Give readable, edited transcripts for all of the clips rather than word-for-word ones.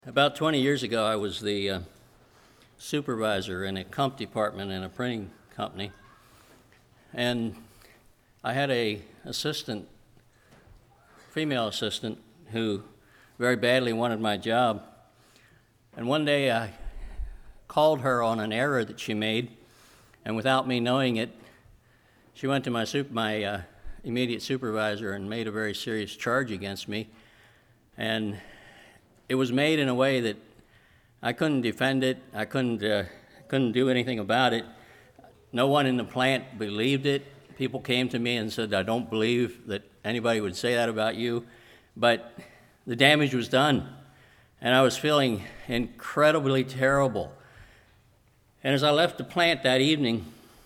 About 20 years ago, I was the supervisor in a comp department in a printing company, and I had a female assistant, who very badly wanted my job. And one day I called her on an error that she made, and without me knowing it, she went to my immediate supervisor and made a very serious charge against me. And it was made in a way that I couldn't defend it. I couldn't do anything about it. No one in the plant believed it. People came to me and said, "I don't believe that anybody would say that about you." But the damage was done, and I was feeling incredibly terrible. And as I left the plant that evening,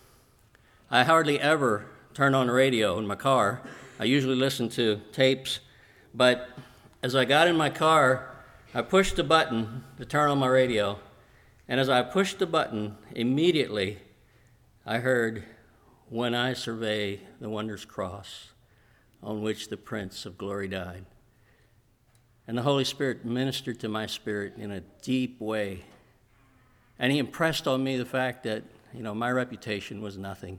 I hardly ever turn on the radio in my car. I usually listen to tapes, but as I got in my car, I pushed the button to turn on my radio, and as I pushed the button, immediately I heard, "When I survey the wondrous cross on which the Prince of Glory died." And the Holy Spirit ministered to my spirit in a deep way, and He impressed on me the fact that, my reputation was nothing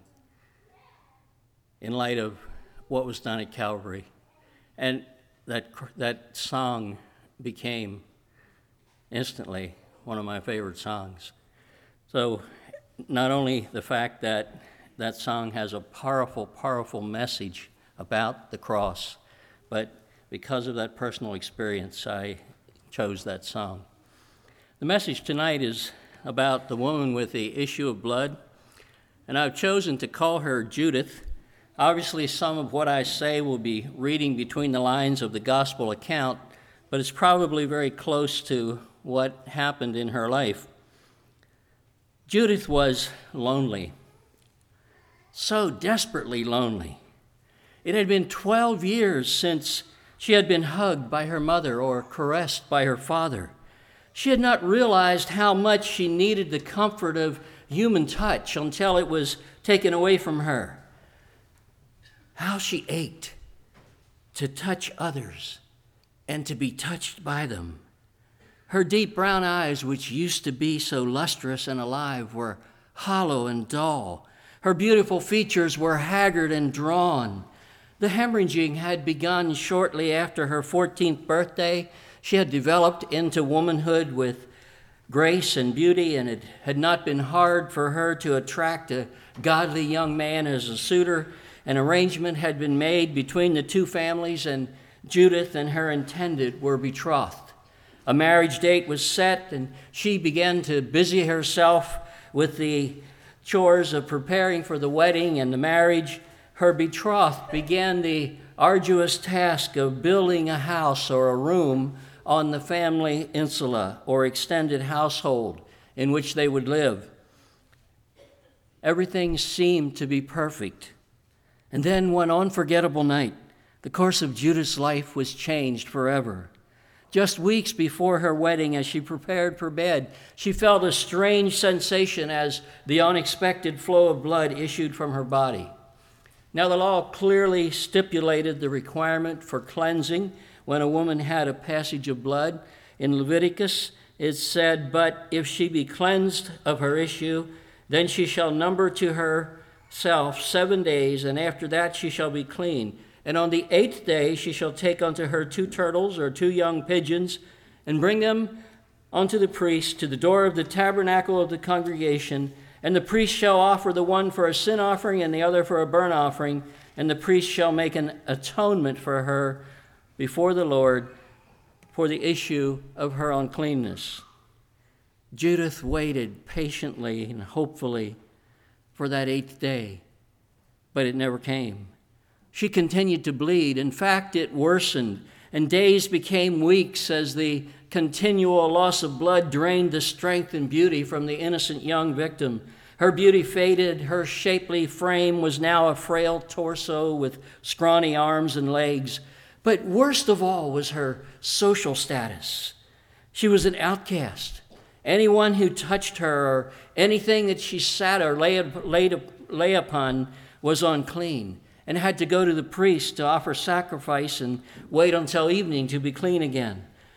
in light of what was done at Calvary. And that song became instantly one of my favorite songs. So not only the fact that that song has a powerful, powerful message about the cross, but because of that personal experience, I chose that song. The message tonight is about the woman with the issue of blood, and I've chosen to call her Judith. Obviously, some of what I say will be reading between the lines of the gospel account, but it's probably very close to what happened in her life. Judith was lonely, so desperately lonely. It had been 12 years since she had been hugged by her mother or caressed by her father. She had not realized how much she needed the comfort of human touch until it was taken away from her. How she ached to touch others and to be touched by them. Her deep brown eyes, which used to be so lustrous and alive, were hollow and dull. Her beautiful features were haggard and drawn. The hemorrhaging had begun shortly after her 14th birthday. She had developed into womanhood with grace and beauty, and it had not been hard for her to attract a godly young man as a suitor. An arrangement had been made between the two families, and Judith and her intended were betrothed. A marriage date was set, and she began to busy herself with the chores of preparing for the wedding and the marriage. Her betrothed began the arduous task of building a house or a room on the family insula or extended household in which they would live. Everything seemed to be perfect. And then one unforgettable night, the course of Judith's life was changed forever. Just weeks before her wedding, as she prepared for bed, she felt a strange sensation as the unexpected flow of blood issued from her body. Now, the law clearly stipulated the requirement for cleansing when a woman had a passage of blood. In Leviticus, it said, "But if she be cleansed of her issue, then she shall number to herself 7 days, and after that she shall be clean. And on the 8th day she shall take unto her 2 turtles or 2 young pigeons, and bring them unto the priest to the door of the tabernacle of the congregation. And the priest shall offer the one for a sin offering and the other for a burnt offering. And the priest shall make an atonement for her before the Lord for the issue of her uncleanness." Judith waited patiently and hopefully for that 8th day, but it never came. She continued to bleed. In fact, it worsened, and days became weeks as the continual loss of blood drained the strength and beauty from the innocent young victim. Her beauty faded. Her shapely frame was now a frail torso with scrawny arms and legs. But worst of all was her social status. She was an outcast. Anyone who touched her or anything that she sat or lay upon was unclean, and had to go to the priest to offer sacrifice and wait until evening to be clean again.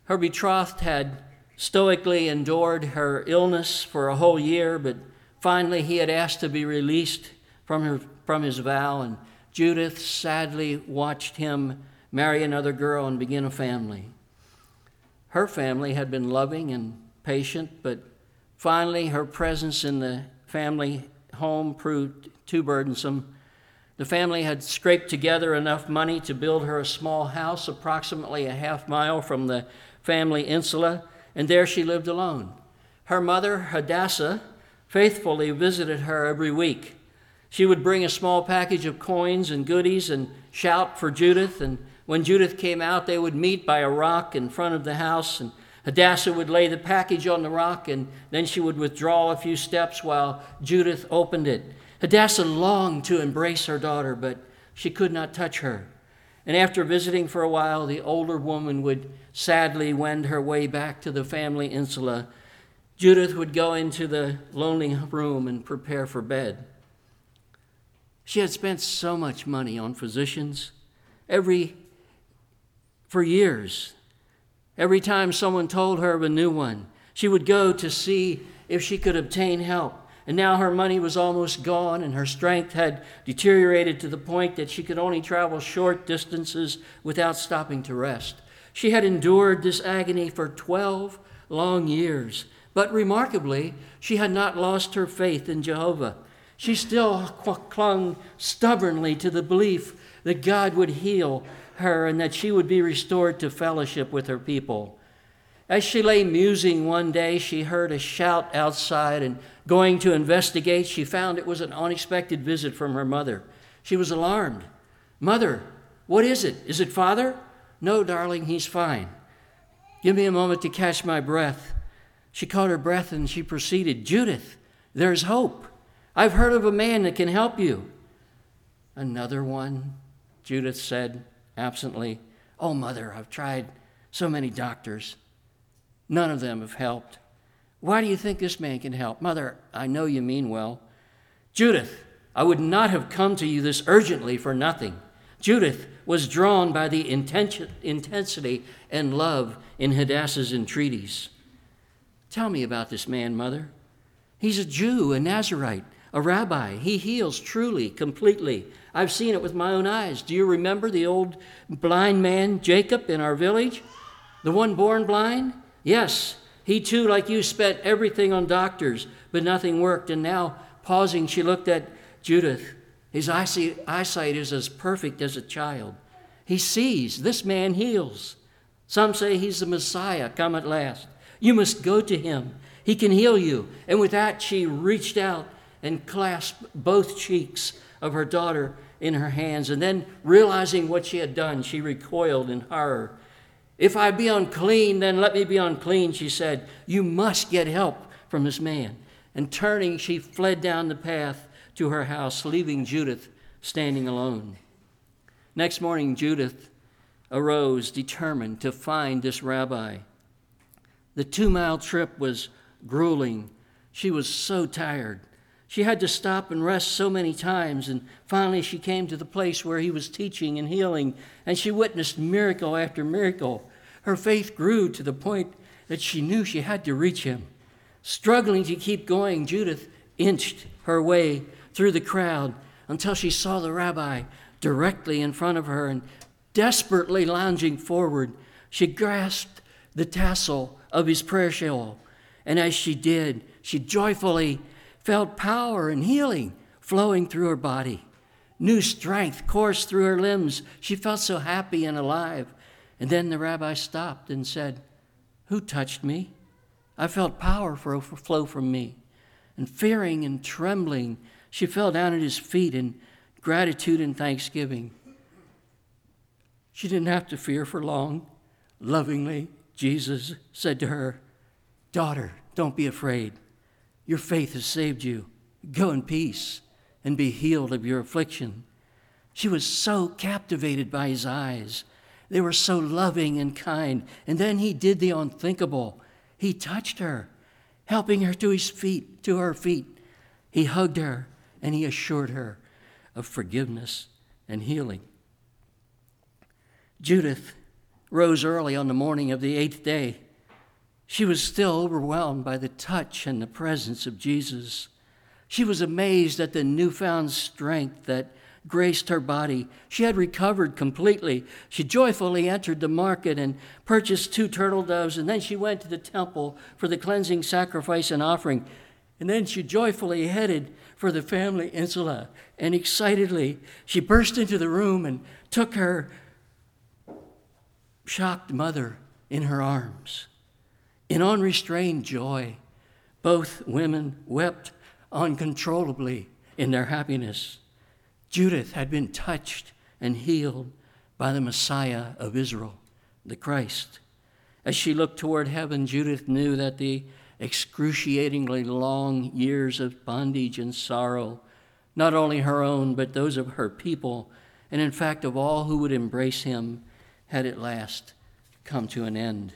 Her betrothed had stoically endured her illness for a whole year, but finally he had asked to be released from his vow, and Judith sadly watched him marry another girl and begin a family. Her family had been loving and patient, but finally her presence in the family home proved too burdensome. The family had scraped together enough money to build her a small house approximately a half mile from the family insula, and there she lived alone. Her mother, Hadassah, faithfully visited her every week. She would bring a small package of coins and goodies and shout for Judith, and when Judith came out, they would meet by a rock in front of the house, and Hadassah would lay the package on the rock, and then she would withdraw a few steps while Judith opened it. Hadassah longed to embrace her daughter, but she could not touch her. And after visiting for a while, the older woman would sadly wend her way back to the family insula. Judith would go into the lonely room and prepare for bed. She had spent so much money on physicians for years. Every time someone told her of a new one, she would go to see if she could obtain help. And now her money was almost gone, and her strength had deteriorated to the point that she could only travel short distances without stopping to rest. She had endured this agony for 12 long years, but remarkably, she had not lost her faith in Jehovah. She still clung stubbornly to the belief that God would heal her and that she would be restored to fellowship with her people. As she lay musing one day, she heard a shout outside, and going to investigate, she found it was an unexpected visit from her mother. She was alarmed. "Mother, what is it? Is it Father?" "No, darling, he's fine." "Give me a moment to catch my breath." She caught her breath and she proceeded, "Judith, there's hope. I've heard of a man that can help you." "Another one?" Judith said absently. "Oh, Mother, I've tried so many doctors. None of them have helped. Why do you think this man can help?" "Mother, I know you mean well." "Judith, I would not have come to you this urgently for nothing." Judith was drawn by the intensity and love in Hadassah's entreaties. "Tell me about this man, Mother." "He's a Jew, a Nazarite, a rabbi. He heals truly, completely. I've seen it with my own eyes. Do you remember the old blind man, Jacob, in our village? The one born blind? Yes, he too, like you, spent everything on doctors, but nothing worked. And now, pausing, she looked at Judith. His eyesight is as perfect as a child. He sees. This man heals. Some say he's the Messiah come at last. You must go to him. He can heal you." And with that, she reached out and clasped both cheeks of her daughter in her hands. And then, realizing what she had done, she recoiled in horror. "If I be unclean, then let me be unclean," she said. "You must get help from this man." And turning, she fled down the path to her house, leaving Judith standing alone. Next morning, Judith arose, determined to find this rabbi. The 2-mile trip was grueling. She was so tired. She had to stop and rest so many times, and finally she came to the place where he was teaching and healing, and she witnessed miracle after miracle. Her faith grew to the point that she knew she had to reach him. Struggling to keep going, Judith inched her way through the crowd until she saw the rabbi directly in front of her, and desperately lounging forward, she grasped the tassel of his prayer shawl. And as she did, she joyfully felt power and healing flowing through her body. New strength coursed through her limbs. She felt so happy and alive. And then the rabbi stopped and said, "Who touched me?" I felt power flow from me. And fearing and trembling, she fell down at his feet in gratitude and thanksgiving. She didn't have to fear for long. Lovingly, Jesus said to her, "Daughter, don't be afraid. Your faith has saved you. Go in peace and be healed of your affliction." She was so captivated by his eyes. They were so loving and kind. And then he did the unthinkable. He touched her, helping her to her feet. He hugged her and he assured her of forgiveness and healing. Judith rose early on the morning of the 8th day, she was still overwhelmed by the touch and the presence of Jesus. She was amazed at the newfound strength that graced her body. She had recovered completely. She joyfully entered the market and purchased 2 turtle doves, and then she went to the temple for the cleansing sacrifice and offering. And then she joyfully headed for the family insula, and excitedly she burst into the room and took her shocked mother in her arms. In unrestrained joy, both women wept uncontrollably in their happiness. Judith had been touched and healed by the Messiah of Israel, the Christ. As she looked toward heaven, Judith knew that the excruciatingly long years of bondage and sorrow, not only her own, but those of her people, and in fact of all who would embrace him, had at last come to an end.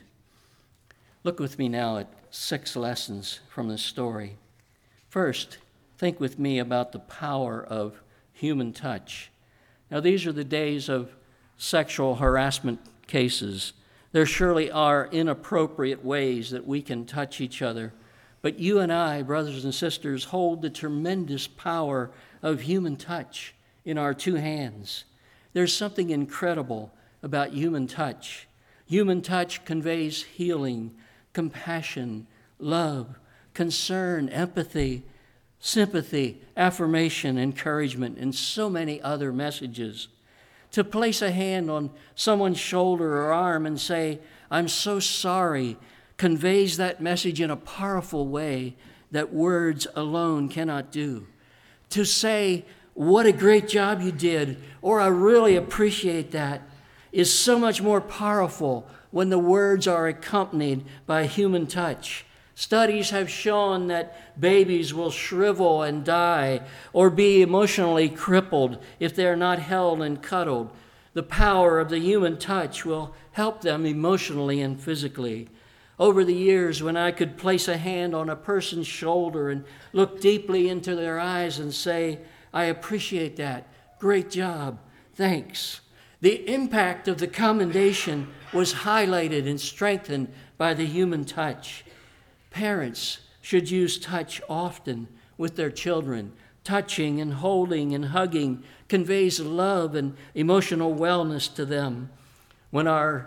Look with me now at 6 lessons from this story. First, think with me about the power of human touch. Now, these are the days of sexual harassment cases. There surely are inappropriate ways that we can touch each other, but you and I, brothers and sisters, hold the tremendous power of human touch in our 2 hands. There's something incredible about human touch. Human touch conveys healing, compassion, love, concern, empathy, sympathy, affirmation, encouragement, and so many other messages. To place a hand on someone's shoulder or arm and say, "I'm so sorry," conveys that message in a powerful way that words alone cannot do. To say, "What a great job you did," or "I really appreciate that," is so much more powerful when the words are accompanied by human touch. Studies have shown that babies will shrivel and die or be emotionally crippled if they're not held and cuddled. The power of the human touch will help them emotionally and physically. Over the years, when I could place a hand on a person's shoulder and look deeply into their eyes and say, "I appreciate that. Great job. Thanks," the impact of the commendation was highlighted and strengthened by the human touch. Parents should use touch often with their children. Touching and holding and hugging conveys love and emotional wellness to them. When our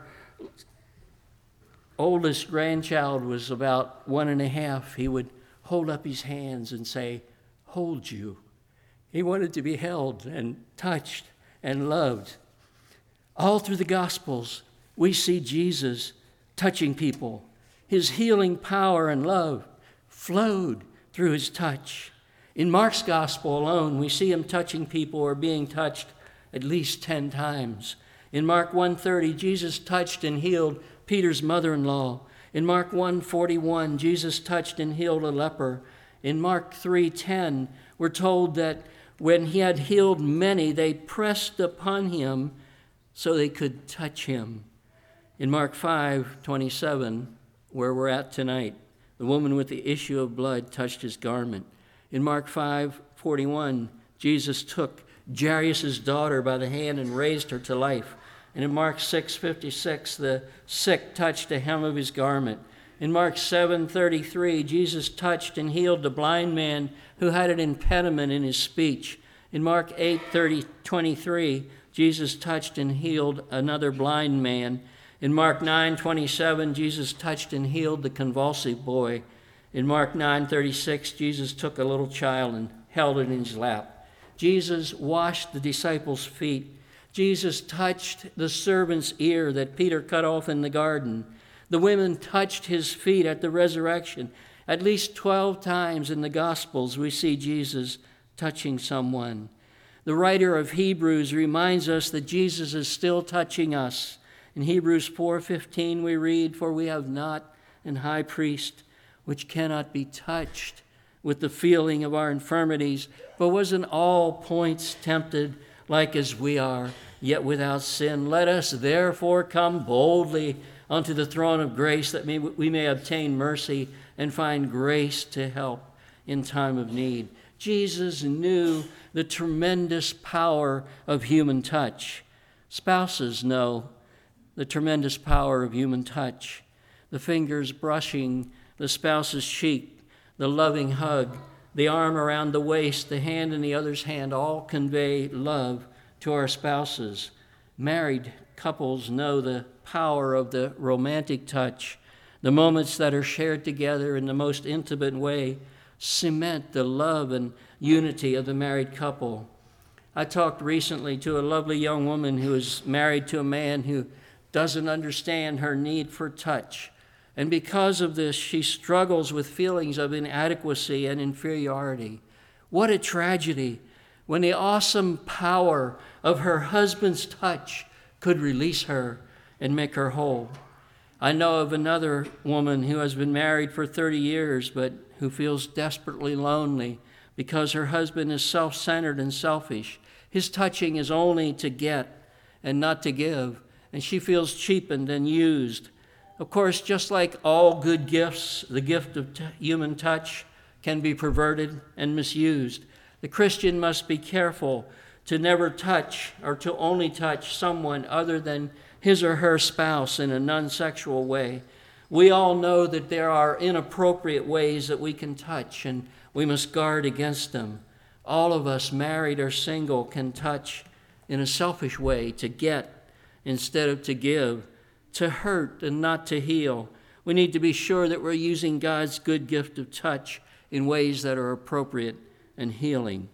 oldest grandchild was about 1.5, he would hold up his hands and say, "Hold you." He wanted to be held and touched and loved. All through the Gospels, we see Jesus touching people. His healing power and love flowed through his touch. In Mark's Gospel alone, we see him touching people or being touched at least 10 times. In Mark 1:30, Jesus touched and healed Peter's mother-in-law. In Mark 1:41, Jesus touched and healed a leper. In Mark 3:10, we're told that when he had healed many, they pressed upon him so they could touch him. In Mark 5:27, where we're at tonight, the woman with the issue of blood touched his garment. In Mark 5:41, Jesus took Jairus' daughter by the hand and raised her to life. And in Mark 6:56, the sick touched the hem of his garment. In Mark 7:33, Jesus touched and healed the blind man who had an impediment in his speech. In Mark 8:23, Jesus touched and healed another blind man. In Mark 9:27, Jesus touched and healed the convulsive boy. In Mark 9:36, Jesus took a little child and held it in his lap. Jesus washed the disciples' feet. Jesus touched the servant's ear that Peter cut off in the garden. The women touched his feet at the resurrection. At least 12 times in the Gospels, we see Jesus touching someone. The writer of Hebrews reminds us that Jesus is still touching us. In Hebrews 4:15 we read, "For we have not an high priest which cannot be touched with the feeling of our infirmities, but was in all points tempted like as we are, yet without sin. Let us therefore come boldly unto the throne of grace, that we may obtain mercy and find grace to help in time of need." Jesus knew the tremendous power of human touch. Spouses know the tremendous power of human touch, the fingers brushing the spouse's cheek, the loving hug, the arm around the waist, the hand in the other's hand, all convey love to our spouses. Married couples know the power of the romantic touch. The moments that are shared together in the most intimate way cement the love and unity of the married couple. I talked recently to a lovely young woman who is married to a man who doesn't understand her need for touch. And because of this, she struggles with feelings of inadequacy and inferiority. What a tragedy when the awesome power of her husband's touch could release her and make her whole. I know of another woman who has been married for 30 years, but who feels desperately lonely because her husband is self-centered and selfish. His touching is only to get and not to give, and she feels cheapened and used. Of course, just like all good gifts, the gift of human touch can be perverted and misused. The Christian must be careful to never touch or to only touch someone other than his or her spouse in a non-sexual way. We all know that there are inappropriate ways that we can touch, and we must guard against them. All of us, married or single, can touch in a selfish way, to get instead of to give, to hurt and not to heal. We need to be sure that we're using God's good gift of touch in ways that are appropriate and healing.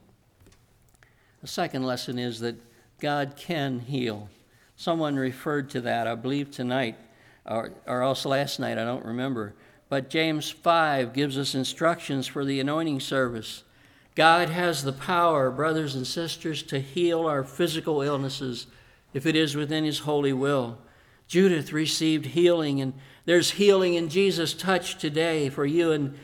The second lesson is that God can heal. Someone referred to that, I believe tonight, or else last night, I don't remember. But James 5 gives us instructions for the anointing service. God has the power, brothers and sisters, to heal our physical illnesses if it is within his holy will. Judith received healing, and there's healing in Jesus' touch today for you and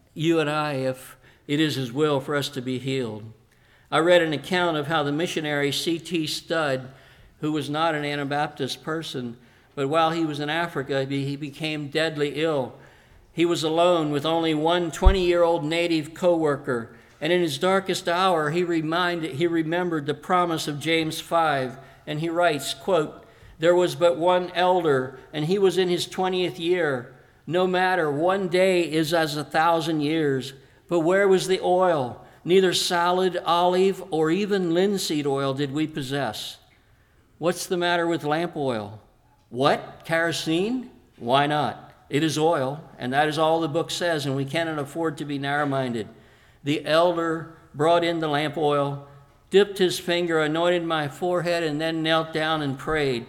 I if it is his will for us to be healed. I read an account of how the missionary C.T. Studd, who was not an Anabaptist person, but while he was in Africa, he became deadly ill. He was alone with only one 20-year-old native co-worker, and in his darkest hour, he remembered the promise of James 5, and he writes, quote, "There was but one elder, and he was in his 20th year. No matter, one day is as 1,000 years. But where was the oil? Neither salad, olive, or even linseed oil did we possess." What's the matter with lamp oil? What? Kerosene? Why not? It is oil, and that is all the book says, and we cannot afford to be narrow-minded. The elder brought in the lamp oil, dipped his finger, anointed my forehead, and then knelt down and prayed.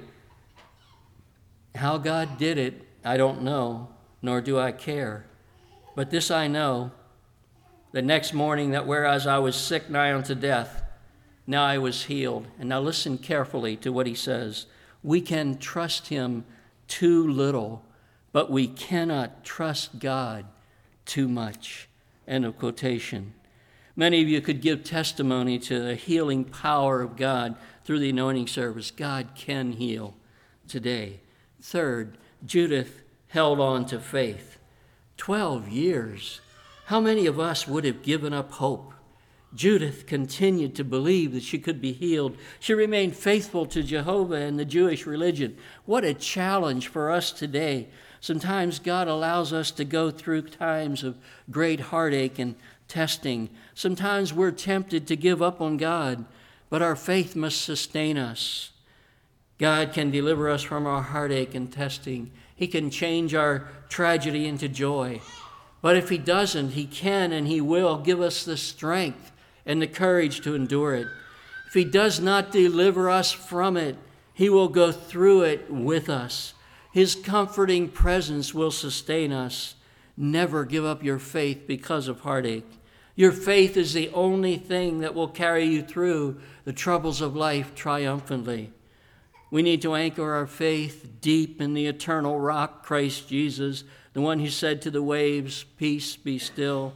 How God did it, I don't know, nor do I care. But this I know, the next morning, that whereas I was sick nigh unto death, now I was healed. And now listen carefully to what he says. We can trust him too little, but we cannot trust God too much. End of quotation. Many of you could give testimony to the healing power of God through the anointing service. God can heal today. Third, Judith held on to faith. 12 years. How many of us would have given up hope? Judith continued to believe that she could be healed. She remained faithful to Jehovah and the Jewish religion. What a challenge for us today. Sometimes God allows us to go through times of great heartache and testing. Sometimes we're tempted to give up on God, but our faith must sustain us. God can deliver us from our heartache and testing. He can change our tragedy into joy. But if he doesn't, he can and he will give us the strength and the courage to endure it. If he does not deliver us from it, he will go through it with us. His comforting presence will sustain us. Never give up your faith because of heartache. Your faith is the only thing that will carry you through the troubles of life triumphantly. We need to anchor our faith deep in the eternal rock, Christ Jesus. The one who said to the waves, "Peace, be still,"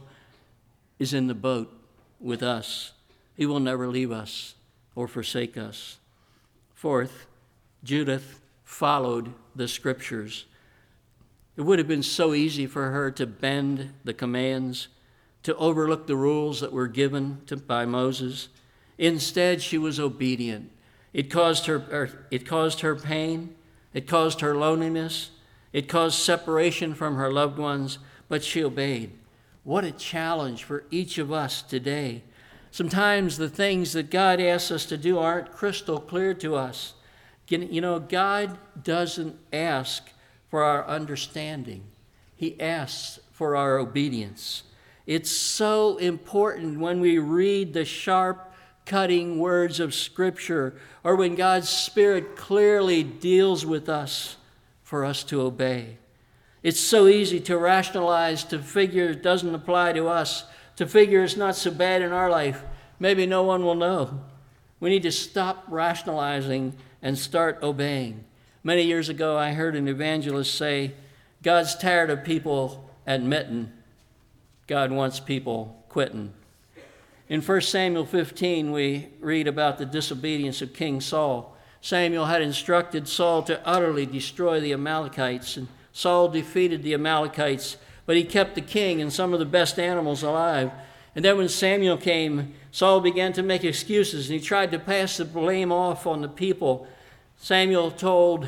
is in the boat with us. He will never leave us or forsake us. Fourth, Judith followed the scriptures. It would have been so easy for her to bend the commands, to overlook the rules that were given by Moses. Instead, she was obedient. It caused her pain, It caused her loneliness. It caused separation from her loved ones, but she obeyed. What a challenge for each of us today. Sometimes the things that God asks us to do aren't crystal clear to us. You know, God doesn't ask for our understanding. He asks for our obedience. It's so important when we read the sharp, cutting words of Scripture, or when God's Spirit clearly deals with us, for us to obey. It's so easy to rationalize, to figure it doesn't apply to us, to figure it's not so bad in our life. Maybe no one will know. We need to stop rationalizing and start obeying. Many years ago, I heard an evangelist say, God's tired of people admitting. God wants people quitting. In 1 Samuel 15, we read about the disobedience of King Saul. Samuel had instructed Saul to utterly destroy the Amalekites, and Saul defeated the Amalekites, but he kept the king and some of the best animals alive. And then when Samuel came, Saul began to make excuses, and he tried to pass the blame off on the people. Samuel told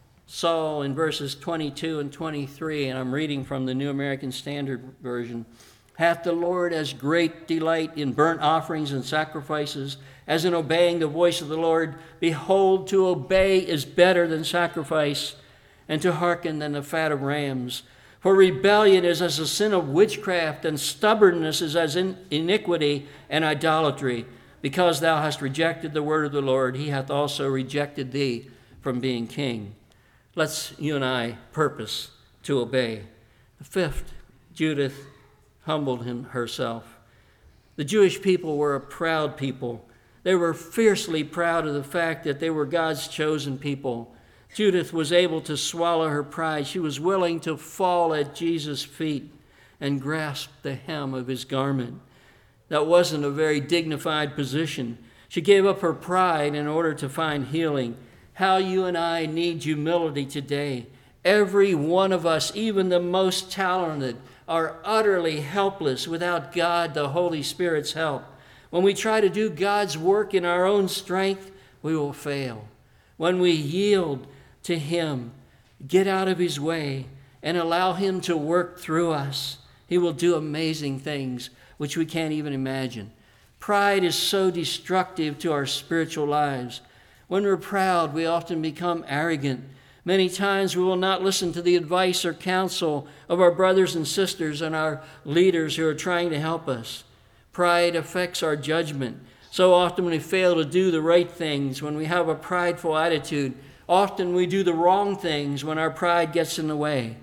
Saul in verses 22 and 23, and I'm reading from the New American Standard Version, "Hath the Lord as great delight in burnt offerings and sacrifices as in obeying the voice of the Lord? Behold, to obey is better than sacrifice, and to hearken than the fat of rams. For rebellion is as a sin of witchcraft, and stubbornness is as iniquity and idolatry. Because thou hast rejected the word of the Lord, he hath also rejected thee from being king." Let's, you and I, purpose to obey. The fifth, Judith humbled herself. The Jewish people were a proud people. They were fiercely proud of the fact that they were God's chosen people. Judith was able to swallow her pride. She was willing to fall at Jesus' feet and grasp the hem of his garment. That wasn't a very dignified position. She gave up her pride in order to find healing. How you and I need humility today. Every one of us, even the most talented, are utterly helpless without God, the Holy Spirit's help. When we try to do God's work in our own strength, we will fail. When we yield to him, get out of his way, and allow him to work through us, he will do amazing things which we can't even imagine. Pride is so destructive to our spiritual lives. When we're proud, we often become arrogant. Many times we will not listen to the advice or counsel of our brothers and sisters and our leaders who are trying to help us. Pride affects our judgment. So often we fail to do the right things when we have a prideful attitude. Often we do the wrong things when our pride gets in the way.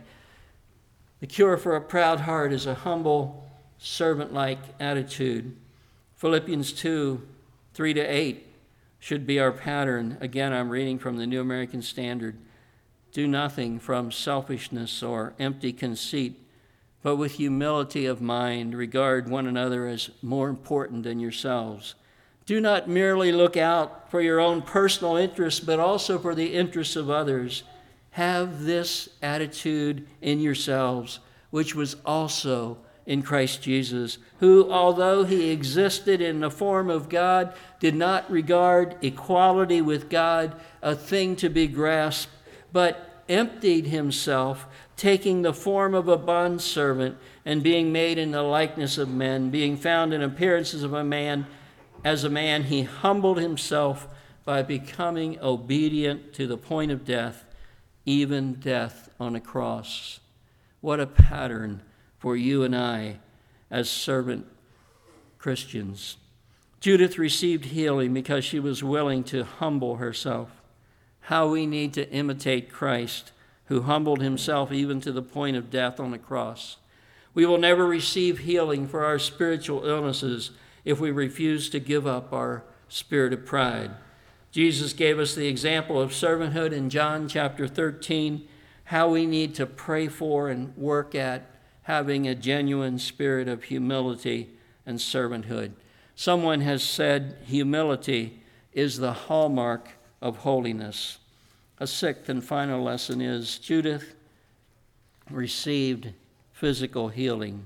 The cure for a proud heart is a humble, servant-like attitude. Philippians 2, 3-8 should be our pattern. Again, I'm reading from the New American Standard. "Do nothing from selfishness or empty conceit, but with humility of mind regard one another as more important than yourselves. Do not merely look out for your own personal interests, but also for the interests of others. Have this attitude in yourselves, which was also in Christ Jesus, who, although he existed in the form of God, did not regard equality with God a thing to be grasped, but emptied himself, taking the form of a bondservant, and being made in the likeness of men, being found in appearances of a man, as a man, he humbled himself by becoming obedient to the point of death, even death on a cross." What a pattern for you and I as servant Christians. Judith received healing because she was willing to humble herself. How we need to imitate Christ, who humbled himself even to the point of death on the cross. We will never receive healing for our spiritual illnesses if we refuse to give up our spirit of pride. Jesus gave us the example of servanthood in John chapter 13, how we need to pray for and work at having a genuine spirit of humility and servanthood. Someone has said humility is the hallmark of holiness. A sixth and final lesson is Judith received physical healing.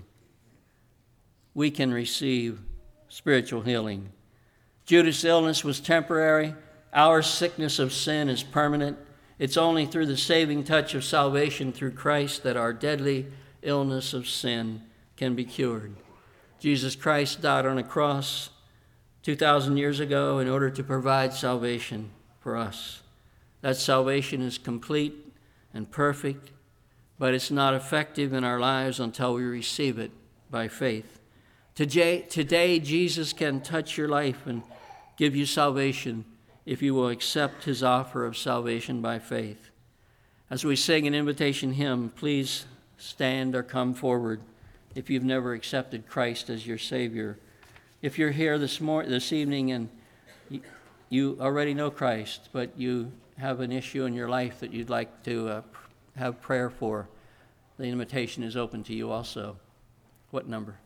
We can receive spiritual healing. Judith's illness was temporary. Our sickness of sin is permanent. It's only through the saving touch of salvation through Christ that our deadly illness of sin can be cured. Jesus Christ died on a cross 2,000 years ago in order to provide salvation for us. That salvation is complete and perfect, but it's not effective in our lives until we receive it by faith. Today, Jesus can touch your life and give you salvation if you will accept his offer of salvation by faith. As we sing an invitation hymn, please stand or come forward if you've never accepted Christ as your Savior. If you're here this evening and you already know Christ, but you have an issue in your life that you'd like to have prayer for, the invitation is open to you also. What number?